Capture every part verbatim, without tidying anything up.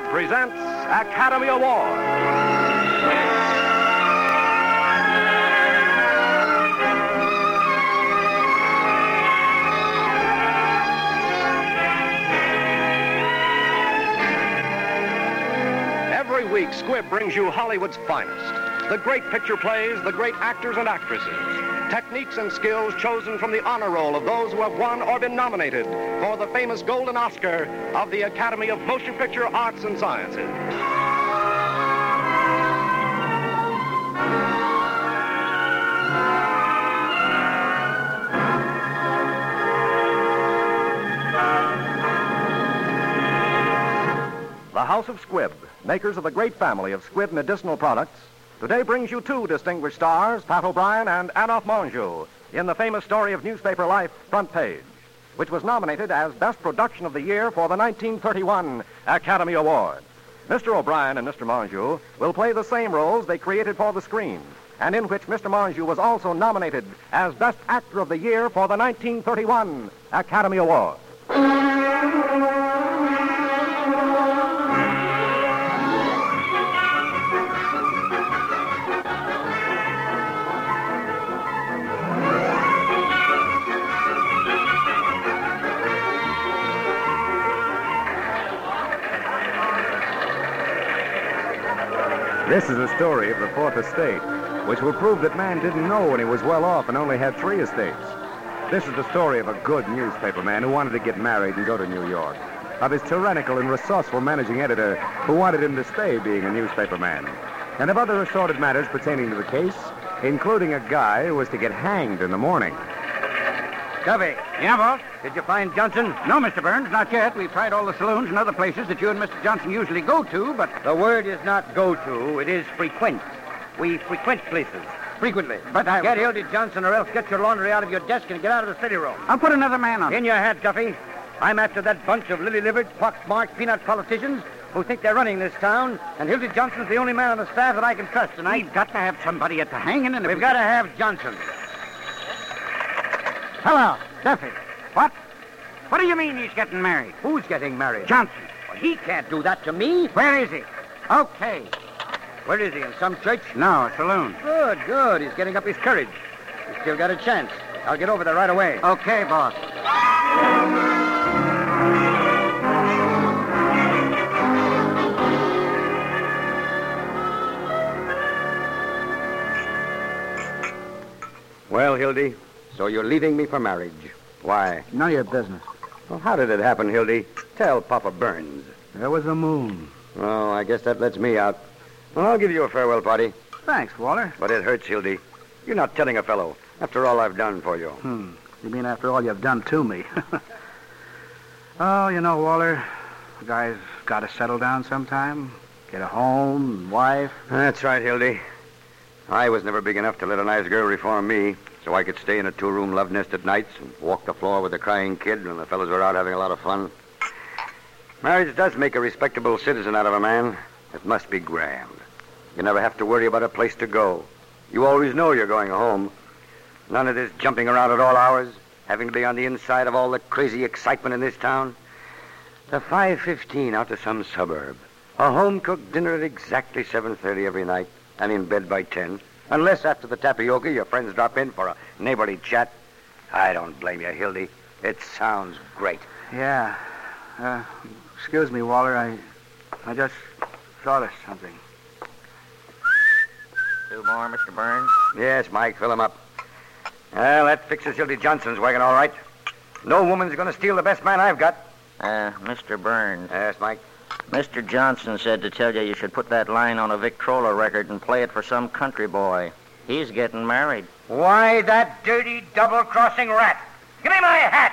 presents Academy Award. Every week, Squibb brings you Hollywood's finest. The great picture plays, the great actors and actresses. Techniques and skills chosen from the honor roll of those who have won or been nominated for the famous Golden Oscar of the Academy of Motion Picture Arts and Sciences. The House of Squibb, makers of the great family of Squibb medicinal products, today brings you two distinguished stars, Pat O'Brien and Adolphe Menjou, in the famous story of newspaper life, Front Page, which was nominated as Best Production of the Year for the nineteen thirty-one Academy Award. Mister O'Brien and Mister Menjou will play the same roles they created for the screen, and in which Mister Menjou was also nominated as Best Actor of the Year for the nineteen thirty-one Academy Award. This is a story of the Fourth Estate, which will prove that man didn't know when he was well off and only had three estates. This is the story of a good newspaper man who wanted to get married and go to New York, of his tyrannical and resourceful managing editor who wanted him to stay being a newspaper man, and of other assorted matters pertaining to the case, including a guy who was to get hanged in the morning. Duffy. Yeah, boss? Did you find Johnson? No, Mister Burns, not yet. We've tried all the saloons and other places that you and Mister Johnson usually go to, but... The word is not go to, it is frequent. We frequent places. Frequently. But I... Get Hildy Johnson or else get your laundry out of your desk and get out of the city room. I'll put another man on. In your hat, Duffy. I'm after that bunch of lily-livered, pox-marked peanut politicians who think they're running this town, and Hildy Johnson's the only man on the staff that I can trust tonight. We've got to have somebody at the hanging, and... We've we... got to have Johnson. Hello, Duffy. What? What do you mean he's getting married? Who's getting married? Johnson. Well, he can't do that to me. Where is he? Okay. Where is he, in some church? No, a saloon. Good, good. He's getting up his courage. He's still got a chance. I'll get over there right away. Okay, boss. Well, Hildy, so you're leaving me for marriage. Why? None of your business. Well, how did it happen, Hildy? Tell Papa Burns. There was a moon. Oh, I guess that lets me out. Well, I'll give you a farewell party. Thanks, Walter. But it hurts, Hildy. You're not telling a fellow, after all I've done for you. Hmm. You mean after all you've done to me? Oh, you know, Walter, a guy's got to settle down sometime. Get a home, and wife. That's right, Hildy. I was never big enough to let a nice girl reform me, so I could stay in a two-room love nest at nights and walk the floor with a crying kid when the fellas were out having a lot of fun. Marriage does make a respectable citizen out of a man. It must be grand. You never have to worry about a place to go. You always know you're going home. None of this jumping around at all hours, having to be on the inside of all the crazy excitement in this town. The five fifteen out to some suburb. A home-cooked dinner at exactly seven thirty every night, and in bed by ten. Unless after the tapioca your friends drop in for a neighborly chat. I don't blame you, Hildy. It sounds great. Yeah. Uh, excuse me, Walter. I I just thought of something. Two more, Mister Burns? Yes, Mike, fill him up. Well, that fixes Hildy Johnson's wagon all right. No woman's going to steal the best man I've got. Uh, Mister Burns. Yes, Mike. Mister Johnson said to tell you you should put that line on a Victrola record and play it for some country boy. He's getting married. Why, that dirty double-crossing rat. Give me my hat!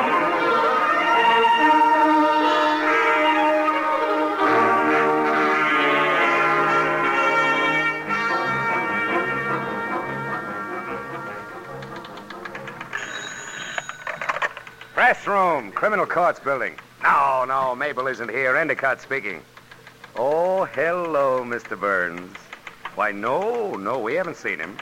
Press room, criminal courts building. No, no, Mabel isn't here. Endicott speaking. Oh, hello, Mister Burns. Why, no, no, we haven't seen him.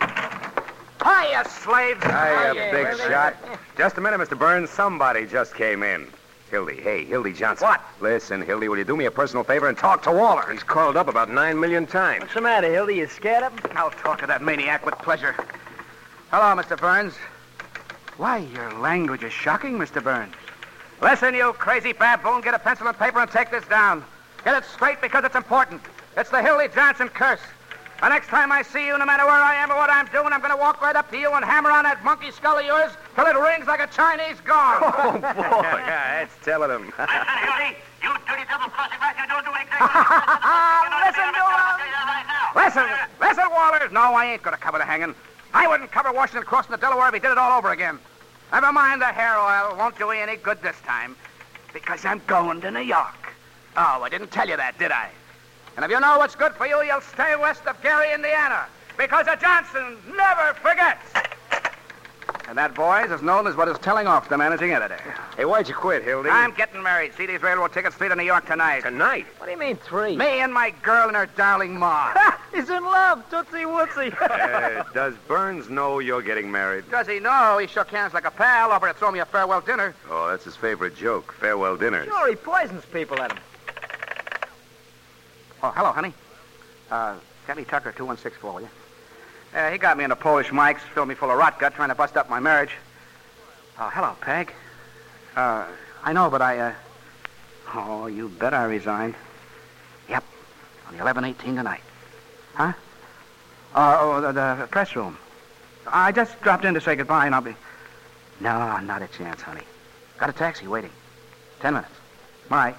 Hiya, slaves! Hiya, Hiya, big brother. shot. Just a minute, Mister Burns. Somebody just came in. Hildy. Hey, Hildy Johnson. What? Listen, Hildy, will you do me a personal favor and talk to Waller? He's called up about nine million times. What's the matter, Hildy? You scared of him? I'll talk to that maniac with pleasure. Hello, Mister Burns. Why, your language is shocking, Mister Burns. Listen, you crazy baboon, get a pencil and paper and take this down. Get it straight because it's important. It's the Hildy Johnson curse. The next time I see you, no matter where I am or what I'm doing, I'm going to walk right up to you and hammer on that monkey skull of yours till it rings like a Chinese gong. Oh, boy. Yeah, that's telling him. Listen, Hildy, you dirty double-crossing rat, you don't do exactly what Listen, you right now. Listen, listen, Walters. No, I ain't going to cover the hanging. I wouldn't cover Washington crossing the Delaware if he did it all over again. Never mind the hair oil. Won't do you any good this time. Because I'm going to New York. Oh, I didn't tell you that, did I? And if you know what's good for you, you'll stay west of Gary, Indiana. Because a Johnson never forgets. And that, boys, is known as what is telling off the managing editor. Hey, why'd you quit, Hildy? I'm getting married. See these railroad tickets, three to New York tonight. Tonight? What do you mean, three? Me and my girl and her darling ma. He's in love. Tootsie Wootsie. Uh, does Burns know you're getting married? Does he know? He shook hands like a pal, offered to throw me a farewell dinner. Oh, that's his favorite joke. Farewell dinners. Sure, he poisons people at him. Oh, hello, honey. Uh, Kelly Tucker, two one six four, will you? Uh, he got me into Polish mics, filled me full of rot gut, trying to bust up my marriage. Oh, hello, Peg. Uh, I know, but I, uh... Oh, you bet I resigned. Yep, on the eleven eighteen tonight. Huh? Uh, oh, the, the press room. I just dropped in to say goodbye, and I'll be... No, not a chance, honey. Got a taxi waiting. Ten minutes. All right.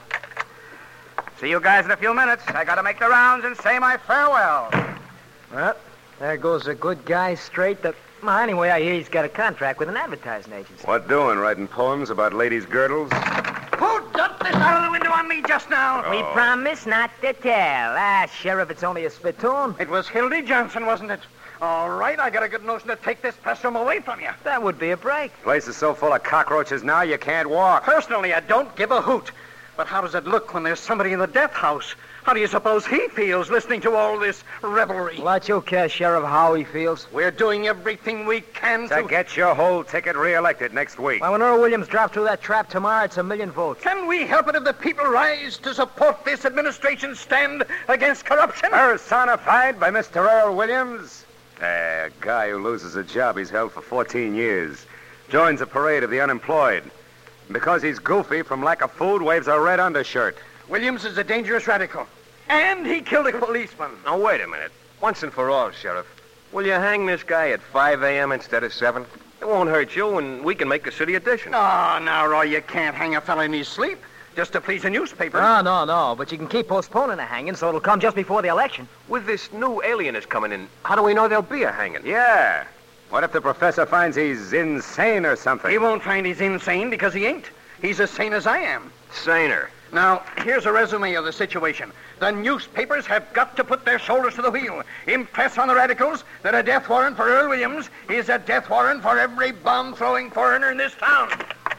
See you guys in a few minutes. I gotta make the rounds and say my farewell. Well, there goes a good guy straight to... Well, anyway, I hear he's got a contract with an advertising agency. What doing? Writing poems about ladies' girdles? Who dumped this out of the window on me just now? We promise not to tell. Ah, Sheriff, it's only a spittoon. It was Hildy Johnson, wasn't it? All right, I got a good notion to take this press room away from you. That would be a break. Place is so full of cockroaches now you can't walk. Personally, I don't give a hoot. But how does it look when there's somebody in the death house? How do you suppose he feels listening to all this revelry? What you care, Sheriff, how he feels? We're doing everything we can to... To get your whole ticket reelected next week. Well, when Earl Williams drops through that trap tomorrow, it's a million votes. Can we help it if the people rise to support this administration's stand against corruption? Personified by Mister Earl Williams. A guy who loses a job he's held for fourteen years. Joins a parade of the unemployed. Because he's goofy from lack of food, waves a red undershirt. Williams is a dangerous radical. And he killed a policeman. Now, wait a minute. Once and for all, Sheriff. Will you hang this guy at five a.m. instead of seven? It won't hurt you, and we can make a city edition. Oh, now, Roy, you can't hang a fella in his sleep just to please a newspaper. No, no, no. But you can keep postponing the hanging so it'll come just before the election. With this new alienist coming in, how do we know there'll be a hanging? Yeah. What if the professor finds he's insane or something? He won't find he's insane because he ain't. He's as sane as I am. Saner. Now, here's a resume of the situation. The newspapers have got to put their shoulders to the wheel. Impress on the radicals that a death warrant for Earl Williams is a death warrant for every bomb-throwing foreigner in this town.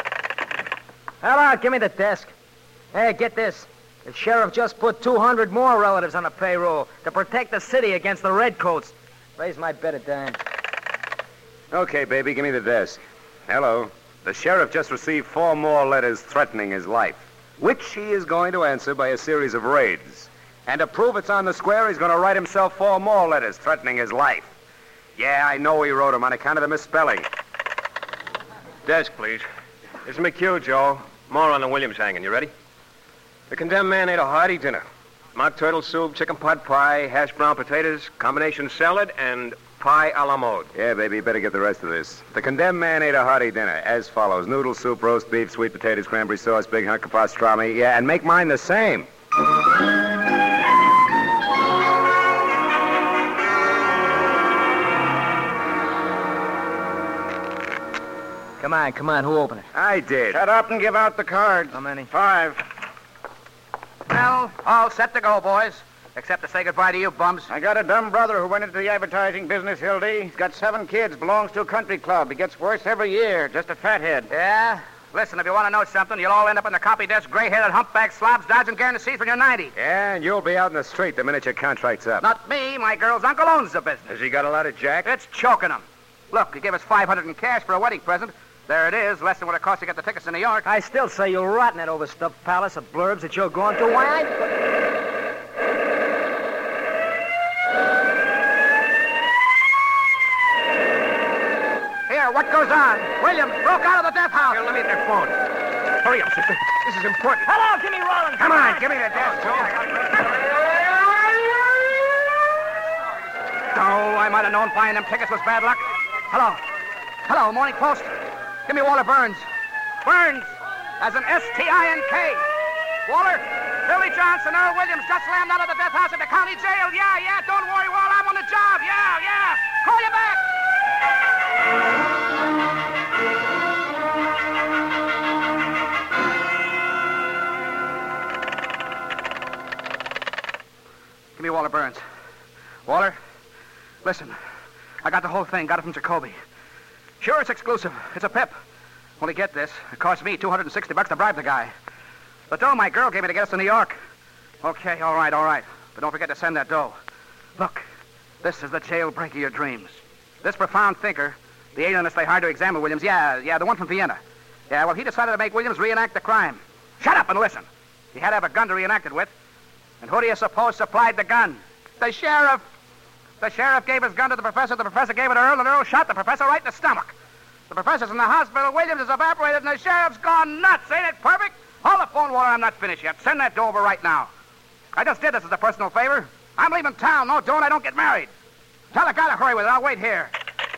Hello, give me the desk. Hey, get this. The sheriff just put two hundred more relatives on the payroll to protect the city against the redcoats. Raise my bet a dime. Okay, baby, give me the desk. Hello. The sheriff just received four more letters threatening his life, which he is going to answer by a series of raids. And to prove it's on the square, he's going to write himself four more letters threatening his life. Yeah, I know he wrote them on account of the misspelling. Desk, please. This is McHugh, Joe. More on the Williams hanging. You ready? The condemned man ate a hearty dinner. Mock turtle soup, chicken pot pie, hash brown potatoes, combination salad, and pie a la mode. Yeah, baby, you better get the rest of this. The condemned man ate a hearty dinner, as follows. Noodle soup, roast beef, sweet potatoes, cranberry sauce, big hunk of pastrami. Yeah, and make mine the same. Come on, come on. Who opened it? I did. Shut up and give out the cards. How many? Five. Well, all set to go, boys. Except to say goodbye to you bums. I got a dumb brother who went into the advertising business, Hildy. He's got seven kids, belongs to a country club. He gets worse every year, just a fathead. Yeah? Listen, if you want to know something, you'll all end up in the copy desk, gray-headed humpback slobs dodging guarantees when you're ninety. Yeah, and you'll be out in the street the minute your contract's up. Not me. My girl's uncle owns the business. Has he got a lot of jack? It's choking him. Look, he gave us five hundred in cash for a wedding present, There it is, less than what it costs to get the tickets to New York. I still say you'll rot in that overstuffed palace of blurbs that you're going to. Why, I... Here, what goes on? Williams broke out of the death house. Here, let me get their phone. Hurry up, sister. This is important. Hello, Jimmy Rollins. Come on, give me the desk, Joe. Oh, I might have known buying them tickets was bad luck. Hello. Hello, Morning Post. Give me Walter Burns. Burns, as an S T I N K. Walter, Billy Johnson, Earl Williams just slammed out of the death house at the county jail. Yeah, yeah, don't worry, Walt, I'm on the job. Yeah, yeah. Call you back. Give me Walter Burns. Walter, listen. I got the whole thing. Got it from Jacoby. Sure, it's exclusive. It's a pip. Only get this. It cost me two hundred sixty bucks to bribe the guy. The dough my girl gave me to get us to New York. Okay, all right, all right. But don't forget to send that dough. Look, this is the jailbreak of your dreams. This profound thinker, the alienist they hired to examine Williams, yeah, yeah, the one from Vienna. Yeah, well, he decided to make Williams reenact the crime. Shut up and listen. He had to have a gun to reenact it with. And who do you suppose supplied the gun? The sheriff. The sheriff gave his gun to the professor. The professor gave it to Earl, and Earl shot the professor right in the stomach. The professor's in the hospital. Williams is evaporated, and the sheriff's gone nuts. Ain't it perfect? Hold the phone, Walter. I'm not finished yet. Send that dough over right now. I just did this as a personal favor. I'm leaving town. No, don't. I don't get married. Tell the guy to hurry with it. I'll wait here.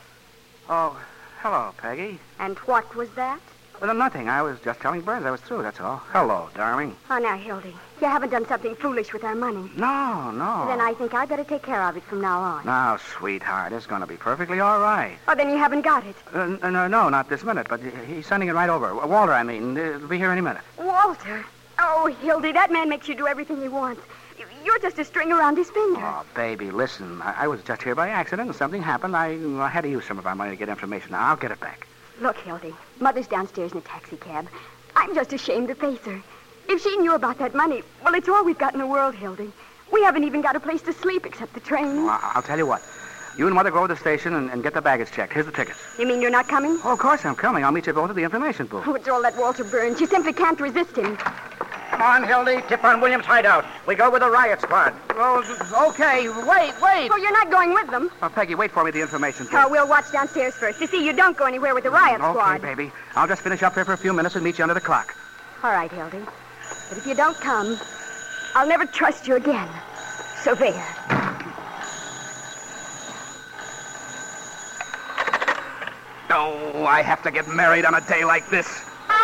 Oh, hello, Peggy. And what was that? Well, nothing. I was just telling Burns I was through, that's all. Hello, darling. Oh, now, Hildy, you haven't done something foolish with our money. No, no. Then I think I better take care of it from now on. Now, sweetheart, it's going to be perfectly all right. Oh, then you haven't got it. Uh, no, no, not this minute, but he's sending it right over. Walter, I mean. It'll be here any minute. Walter? Oh, Hildy, that man makes you do everything he wants. You're just a string around his finger. Oh, baby, listen. I, I was just here by accident, and something happened. I, I had to use some of our money to get information. Now, I'll get it back. Look, Hildy, Mother's downstairs in a taxi cab. I'm just ashamed to face her. If she knew about that money, well, it's all we've got in the world, Hildy. We haven't even got a place to sleep except the train. Well, I'll tell you what. You and Mother go to the station and, and get the baggage checked. Here's the tickets. You mean you're not coming? Oh, of course I'm coming. I'll meet you both at the information booth. Oh, it's all that Walter Burns. You simply can't resist him. Come on, Hildy. Tip on Williams' hideout. We go with the riot squad. Oh, okay. Wait, wait. Oh, you're not going with them? Oh, Peggy, wait for me at the information booth. Oh, we'll watch downstairs first to see you don't go anywhere with the riot okay, squad. Okay, baby. I'll just finish up here for a few minutes and meet you under the clock. All right, Hildy. But if you don't come, I'll never trust you again. So there. Oh, I have to get married on a day like this.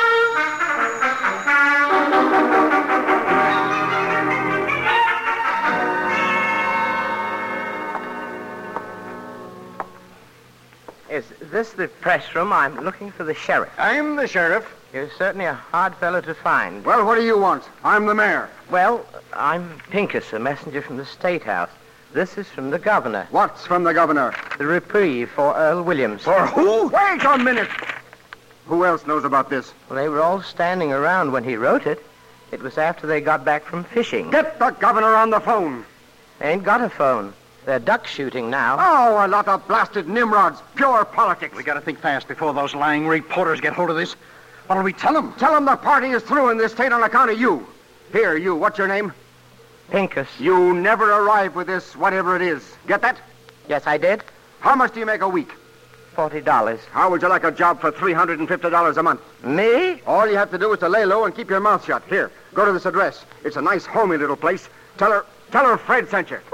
Is this the press room? I'm looking for the sheriff. I'm the sheriff. You're certainly a hard fellow to find. Well, what do you want? I'm the mayor. Well, I'm Pincus, a messenger from the State House. This is from the governor. What's from the governor? The reprieve for Earl Williams. For who? Wait a minute. Who else knows about this? Well, they were all standing around when he wrote it. It was after they got back from fishing. Get the governor on the phone. They ain't got a phone. They're duck shooting now. Oh, a lot of blasted nimrods. Pure politics. We gotta think fast before those lying reporters get hold of this. What'll we tell them? Tell them the party is through in this state on account of you. Here, you, what's your name? Pincus. You never arrived with this, whatever it is. Get that? Yes, I did. How much do you make a week? Forty dollars. How would you like a job for three hundred fifty dollars a month? Me? All you have to do is to lay low and keep your mouth shut. Here, go to this address. It's a nice, homey little place. Tell her, tell her Fred sent you.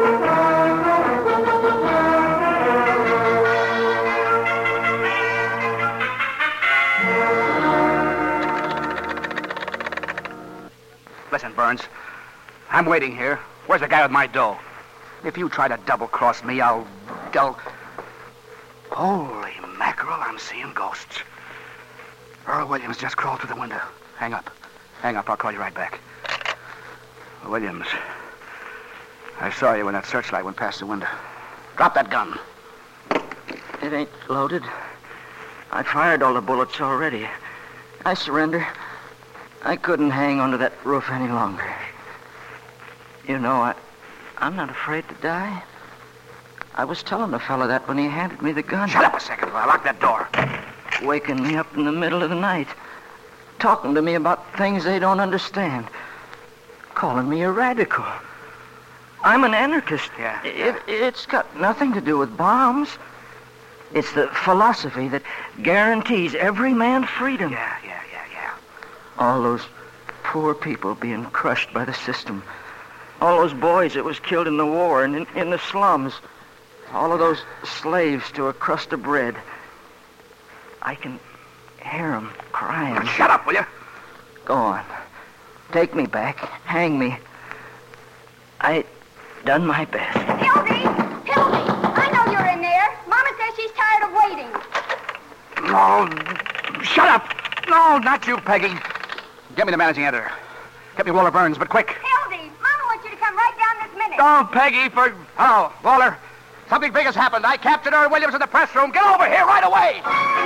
Listen, Burns. I'm waiting here. Where's the guy with my dough? If you try to double-cross me, I'll... I'll... Holy mackerel, I'm seeing ghosts. Earl Williams just crawled through the window. Hang up. Hang up. I'll call you right back. Williams, I saw you when that searchlight went past the window. Drop that gun. It ain't loaded. I fired all the bullets already. I surrender. I couldn't hang onto that roof any longer. You know, I, I'm not afraid to die. I was telling the fellow that when he handed me the gun. Shut up a second while I lock that door. waking me up in the middle of the night, talking to me about things they don't understand, calling me a radical. I'm an anarchist. Yeah, It, it's got nothing to do with bombs. It's the philosophy that guarantees every man freedom. Yeah, yeah, yeah, yeah. All those poor people being crushed by the system. All those boys that was killed in the war and in, in the slums. All of those slaves to a crust of bread. I can hear them crying. Shut up, will you? Go on. Take me back. Hang me. I done my best. Hildy! Hildy! I know you're in there. Mama says she's tired of waiting. No, shut up. No, not you, Peggy. Get me the managing editor. Get me Walter Burns, but quick. Hildy! Mama wants you to come right down this minute. Oh, Peggy, for... Oh, Walter. Something big has happened. I captured Earl Williams in the press room. Get over here right away.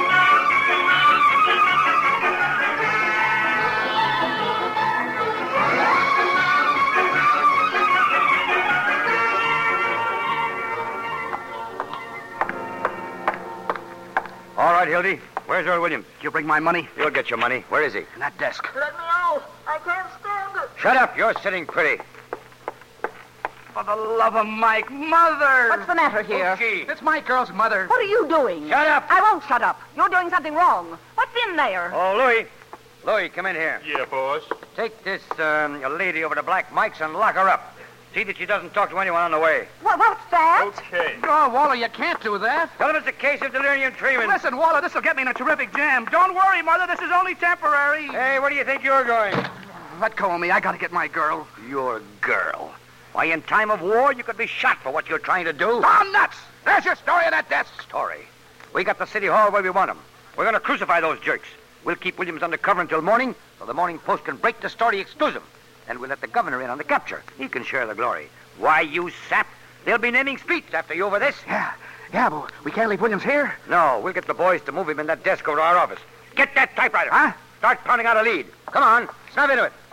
All right, Hildy. Where's Earl Williams? Did you bring my money? You'll get your money. Where is he? In that desk. Let me out. I can't stand it. Shut up. You're sitting pretty. For the love of Mike, Mother! What's the matter here? Who's she? It's my girl's mother. What are you doing? Shut up. I won't shut up. You're doing something wrong. What's in there? Oh, Louis. Louis, come in here. Yeah, boss. Take this um, lady over to Black Mike's and lock her up. See that she doesn't talk to anyone on the way. What, what's that? Okay. Oh, Walter, you can't do that. Tell him it's a case of delirium tremens. Listen, Walter, this will get me in a terrific jam. Don't worry, Mother. This is only temporary. Hey, where do you think you're going? Let go of me. I gotta get my girl. Your girl. Why, in time of war, you could be shot for what you're trying to do. I'm nuts. There's your story in that desk. Story. We got the city hall where we want him. We're going to crucify those jerks. We'll keep Williams under cover until morning, so the Morning Post can break the story exclusive. And we'll let the governor in on the capture. He can share the glory. Why, you sap, they'll be naming streets after you over this. Yeah, yeah, but we can't leave Williams here. No, we'll get the boys to move him in that desk over to our office. Get that typewriter. Huh? Start pounding out a lead. Come on, snap into it.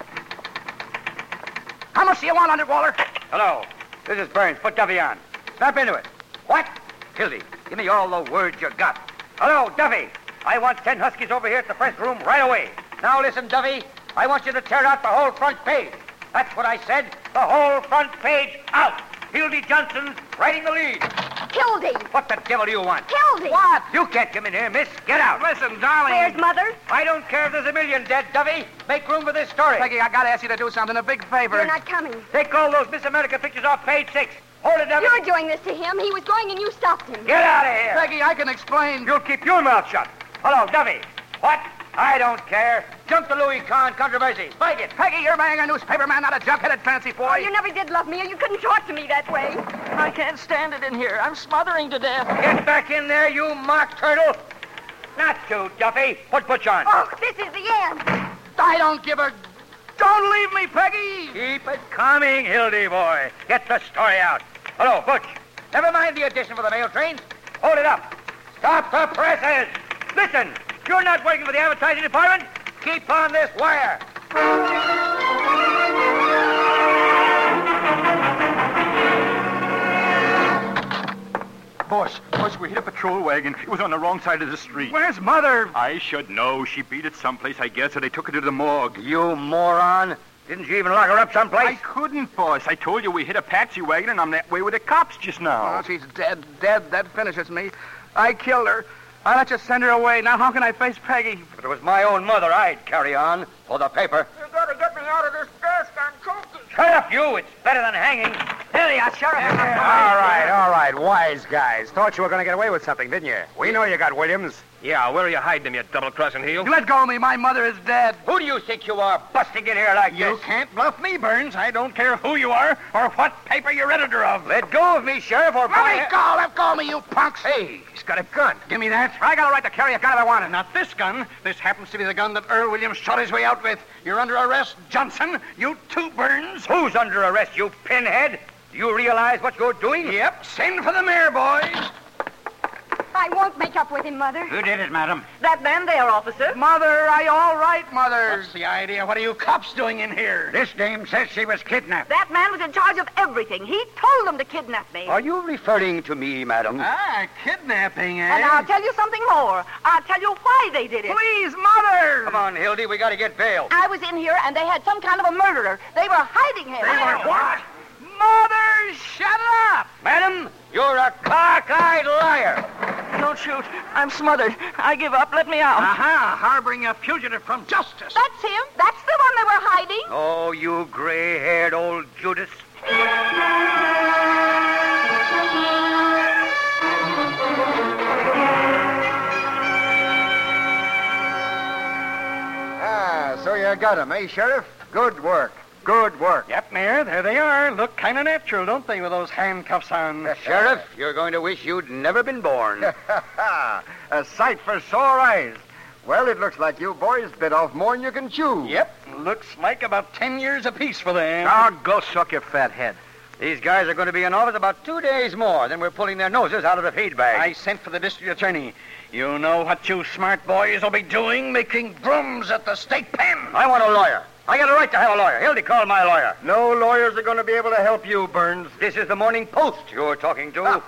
How much do you want on it, Walter? Hello, this is Burns. Put Duffy on. Snap into it. What? Hildy, give me all the words you got. Hello, Duffy. I want ten Huskies over here at the press room right away. Now listen, Duffy. I want you to tear out the whole front page. That's what I said. The whole front page out. Hildy Johnson's writing the lead. Hildy! What the devil do you want? Hildy! What? You can't come in here, miss. Get out. Listen, darling. Where's Mother? I don't care if there's a million dead, Duffy. Make room for this story. Peggy, I gotta ask you to do something. A big favor. You're not coming. Take all those Miss America pictures off page six. Hold it, Duffy. You're doing this to him. He was going and you stopped him. Get out of here. Peggy, I can explain. You'll keep your mouth shut. Hello, Duffy. What? I don't care. Jump the Louis Kahn controversy. Fight it. Peggy, you're marrying a newspaper man, not a junk-headed fancy boy. Oh, you never did love me, or you couldn't talk to me that way. I can't stand it in here. I'm smothering to death. Get back in there, you mock turtle. Not to, Duffy. Put Butch on. Oh, this is the end. I don't give a... Don't leave me, Peggy. Keep it coming, Hildy boy. Get the story out. Hello, Butch. Never mind the addition for the mail trains. Hold it up. Stop the presses. Listen, you're not working for the advertising department. Keep on this wire. Boss, boss, we hit a patrol wagon. It was on the wrong side of the street. Where's Mother? I should know. She beat it someplace, I guess, so they took her to the morgue. You moron. Didn't you even lock her up someplace? I couldn't, boss. I told you we hit a patsy wagon, and I'm that way with the cops just now. Oh, she's dead, dead. That finishes me. I killed her. I let you send her away. Now how can I face Peggy? If it was my own mother, I'd carry on for the paper. You gotta get me out of this desk. I'm choking. Shut up, you. It's better than hanging. Here you are, Sheriff. All right, all right, wise guys. Thought you were going to get away with something, didn't you? We know you got Williams. Yeah, where are you hiding him, you double-crossing heel? Let go of me. My mother is dead. Who do you think you are, busting in here like You this? can't bluff me, Burns. I don't care who you are or what paper you're editor of. Let go of me, Sheriff, or... Let me go. Let go of me, you punks. Hey, he's got a gun. Give me that. I got a right to carry a gun if I want it. Not this gun. This happens to be the gun that Earl Williams shot his way out with. You're under arrest, Johnson. You too, Burns. Who's under arrest, you pinhead? Do you realize what you're doing? Yep, send for the mayor, boys. I I won't make up with him, Mother. Who did it, madam? That man there, officer. Mother, are you all right, Mother? What's the idea? What are you cops doing in here? This dame says she was kidnapped. That man was in charge of everything. He told them to kidnap me. Are you referring to me, madam? Ah, kidnapping, eh? And I'll tell you something more. I'll tell you why they did it. Please, Mother! Come on, Hildy, we got to get bail. I was in here, and they had some kind of a murderer. They were hiding him. They were what? Mother, shut up! Madam, you're a cockeyed liar. Don't shoot. I'm smothered. I give up. Let me out. Aha, harboring a fugitive from justice. That's him. That's the one they were hiding. Oh, you gray-haired old Judas. Ah, so you got him, eh, Sheriff? Good work. Good work. Yep, Mayor, there they are. Look kind of natural, don't they, with those handcuffs on? Sheriff, you're going to wish you'd never been born. A sight for sore eyes. Well, it looks like you boys bit off more than you can chew. Yep, looks like about ten years apiece for them. Oh, go suck your fat head. These guys are going to be in office about two days more. Then we're pulling their noses out of the feed bag. I sent for the district attorney. You know what you smart boys will be doing? Making brooms at the state pen. I want a lawyer. I got a right to have a lawyer. Hildy, call my lawyer. No lawyers are going to be able to help you, Burns. This is the Morning Post you're talking to.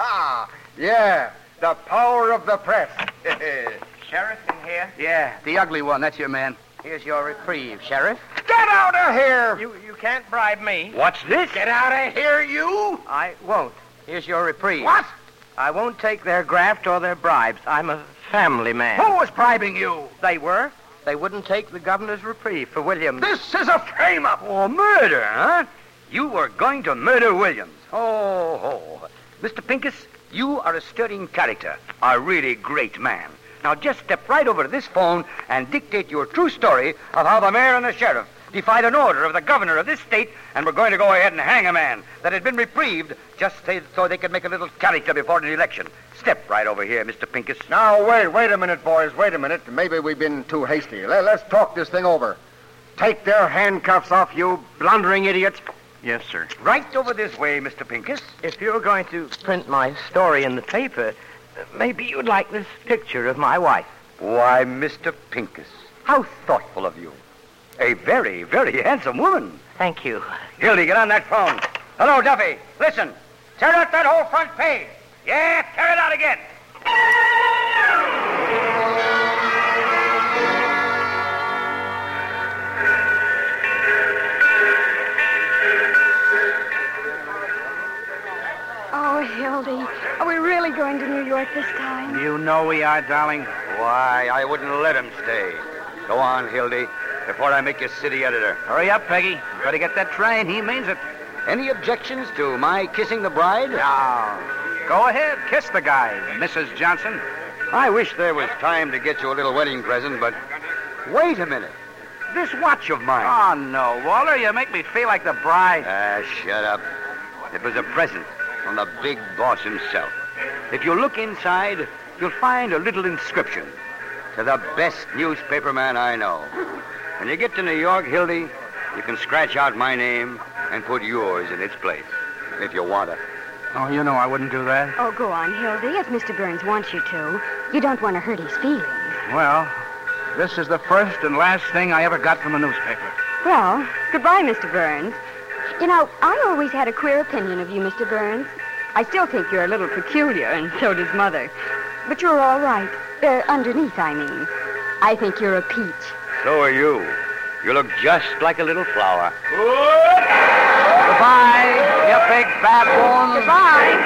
Yeah, the power of the press. Sheriff in here? Yeah, the ugly one. That's your man. Here's your reprieve, Sheriff. Get out of here! You you can't bribe me. What's this? Get out of here, you! I won't. Here's your reprieve. What? I won't take their graft or their bribes. I'm a family man. Who was bribing you? They were. They wouldn't take the governor's reprieve for Williams. This is a frame-up. Oh, murder, huh? You were going to murder Williams. Oh, oh. Mister Pincus, you are a stirring character, a really great man. Now just step right over to this phone and dictate your true story of how the mayor and the sheriff defied an order of the governor of this state and were going to go ahead and hang a man that had been reprieved just so they could make a little character before an election. Step right over here, Mister Pincus. Now, wait, wait a minute, boys. Wait a minute. Maybe we've been too hasty. Let, let's talk this thing over. Take their handcuffs off, you blundering idiots. Yes, sir. Right over this way, Mister Pincus. If you're going to print my story in the paper, maybe you'd like this picture of my wife. Why, Mister Pincus, how thoughtful of you. A very, very handsome woman. Thank you. Hildy, get on that phone. Hello, Duffy. Listen. Tear out that whole front page. Yeah, tear it out again. Oh, Hildy, are we really going to New York this time? You know we are, darling. Why, I wouldn't let him stay. Go on, Hildy, before I make you city editor. Hurry up, Peggy. Better get that train. He means it. Any objections to my kissing the bride? No. Go ahead. Kiss the guy, Missus Johnson. I wish there was time to get you a little wedding present, but wait a minute. This watch of mine. Oh, no, Walter. You make me feel like the bride. Ah, shut up. It was a present from the big boss himself. If you look inside, you'll find a little inscription. To the best newspaper man I know. When you get to New York, Hildy, you can scratch out my name and put yours in its place, if you want to. Oh, you know I wouldn't do that. Oh, go on, Hildy, if Mister Burns wants you to. You don't want to hurt his feelings. Well, this is the first and last thing I ever got from a newspaper. Well, goodbye, Mister Burns. You know, I always had a queer opinion of you, Mister Burns. I still think you're a little peculiar, and so does Mother. But you're all right. Uh, underneath, I mean. I think you're a peach. So are you. You look just like a little flower. Goodbye, you big baboon. Goodbye.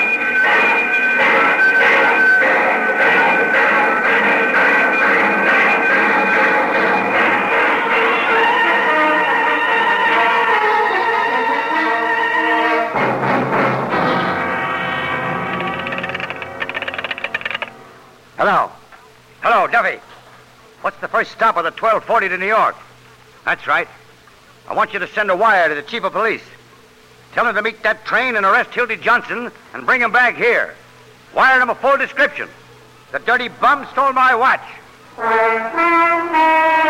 Hello. Hello, Duffy. What's the first stop of the twelve forty to New York? That's right. I want you to send a wire to the chief of police. Tell him to meet that train and arrest Hildy Johnson and bring him back here. Wire him a full description. The dirty bum stole my watch.